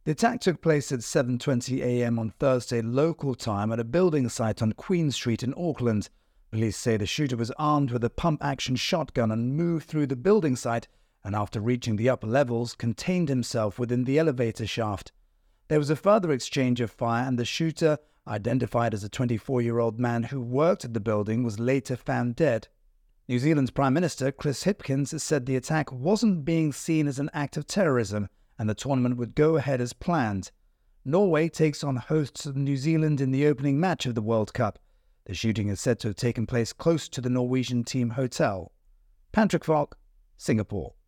The attack took place at 7:20 a.m. on Thursday local time at a building site on Queen Street in Auckland. Police say the shooter was armed with a pump-action shotgun and moved through the building site, and after reaching the upper levels, contained himself within the elevator shaft. There was a further exchange of fire, and the shooter, identified as a 24-year-old man who worked at the building, was later found dead. New Zealand's Prime Minister Chris Hipkins said the attack wasn't being seen as an act of terrorism and the tournament would go ahead as planned. Norway takes on hosts of New Zealand in the opening match of the World Cup. The shooting is said to have taken place close to the Norwegian team hotel. Patrick Falk, Singapore.